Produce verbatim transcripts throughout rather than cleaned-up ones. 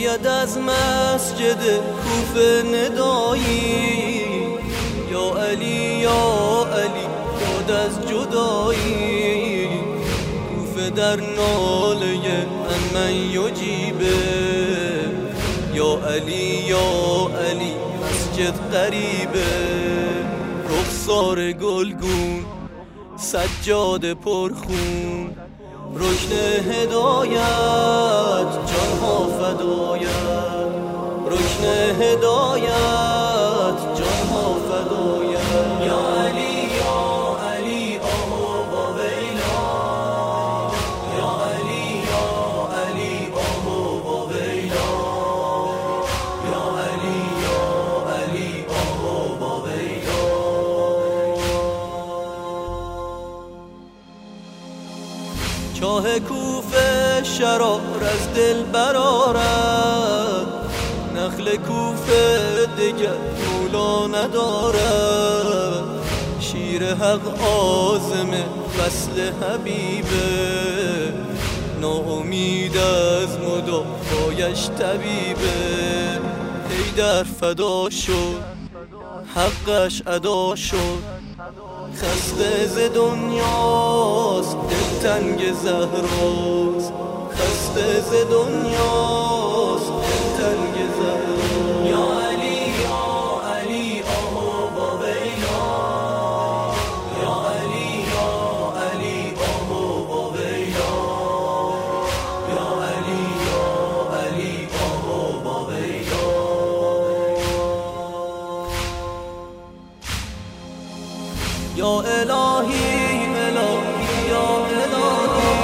آید از مسجد کوفه ندایی، یا علی یا علی داد از جدایی. کوفه در ناله من یجیبه، یا علی یا علی مسجد قریبه. رخسار گلگون سجاد پرخون، رکن هدایت جانها فدایت، رکن هدایت جانها فدایت. یا علی یا علی آه با ویلا، یا علی یا علی آه با ویلا، یا علی یا علی آه با ویلا. چاه کوفه شرار از دل برآرد، نخل کوفه دیگر مولا ندارد. شیر حق عازم وصل حبیبه، ناامید از مدافعش طبیبه. حیدر فدا شد حقش ادا شد، خسته ز دنیاست دلتنگ زهراست، خسته ز دنیاست دلتنگ زهراست. یا علی یا علی آه با ویلا، یا علی یا علی آه با ویلا، یا علی یا علی آه با ویلا. یا الهی الهی یا الهی،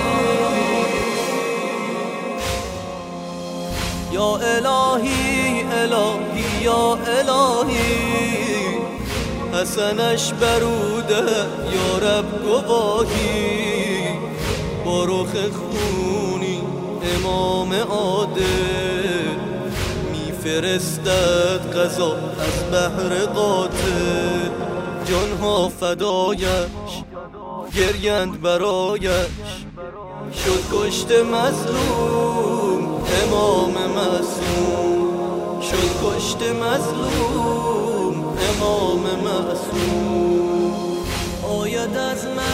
یا الهی الهی یا الهی. حسنش بروده یا رب گواهی، با رخ خونی امام عادل میفرستد قضا از بحر قاتل. جانها فدایش گریند برایش، شد کشت مظلوم امام معصوم، شد کشت مظلوم امام معصوم. آید از